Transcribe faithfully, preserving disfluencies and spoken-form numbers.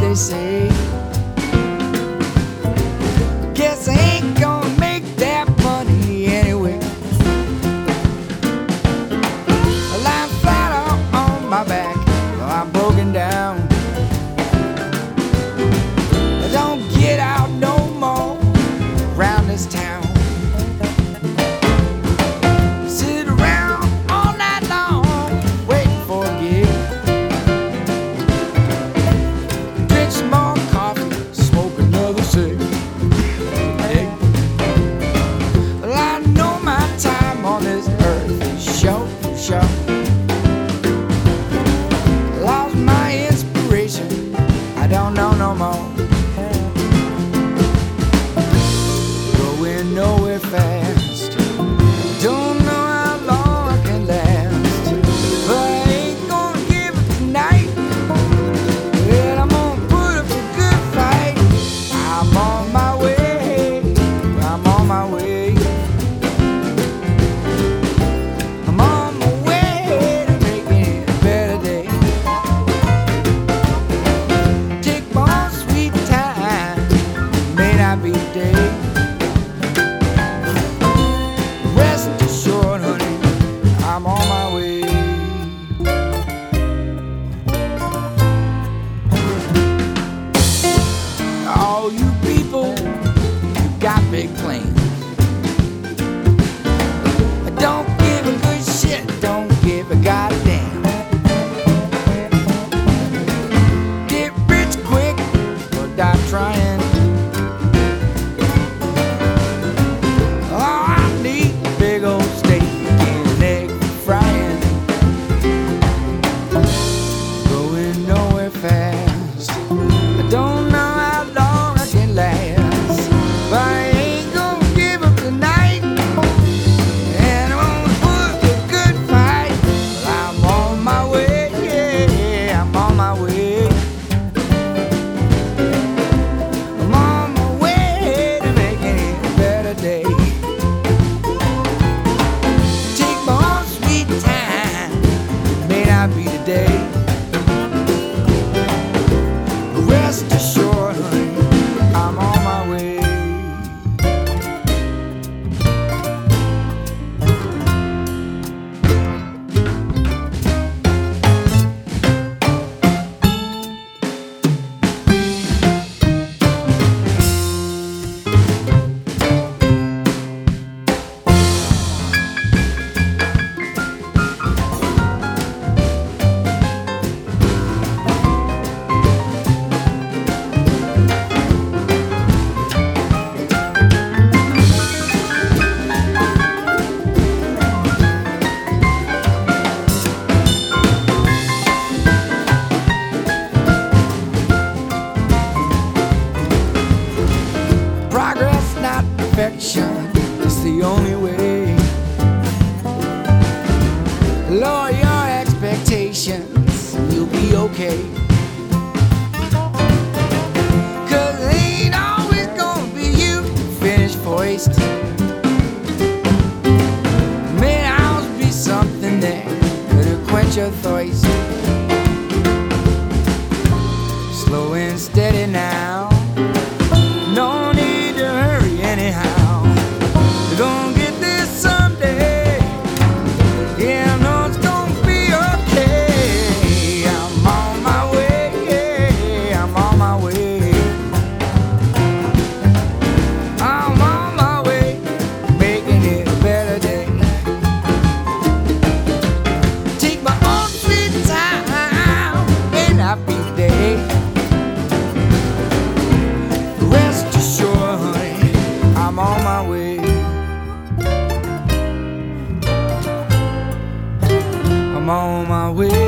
they say. Guess I ain't gonna make that money anyway. Well, I'm flat out on my back, well, I'm broken down. I don't get out no more around this town. Sit around all night long waiting for a gig. Drink some more coffee, smoke another cig. Well, I know my time on this earth is short, short. Lost my inspiration, I don't know no more. Going nowhere fast, don't know how long I can last. But I ain't gonna give up tonight. Well, I'm gonna put up a good fight. I'm on my way, I'm on my way. I'm on my way to making it a better day. Take my sweet time, may not be today. Rest assured, honey, I'm on my way. All you people, you got big plans. Don't give a good shit, don't give a goddamn. Get rich quick or die trying. Oh, I need a big old steak and an egg frying. Going nowhere fast, I don't know how long I can last. But I ain't gonna give up tonight, and I'm gonna put up a good fight. Well, I'm on my way, yeah, I'm on my way. I'm on my way to making it a better day. Take my own sweet time, it may not be today. Rest assured, honey, I'm on my way. Progress, not perfection, it's the only way. Lower your expectations, and you'll be okay. Cause it ain't always gonna be you finished first. May always be something there that'll quench your thirst. Slow and steady now, no need to hurry anyhow. You're gonna get this someday. Yeah, I know it's gonna be okay. I'm on my way, yeah, I'm on my way. I'm on my way, making it a better day. Take my own sweet time, may not be today. Rest assured, honey, I'm on my way. I'm on my way.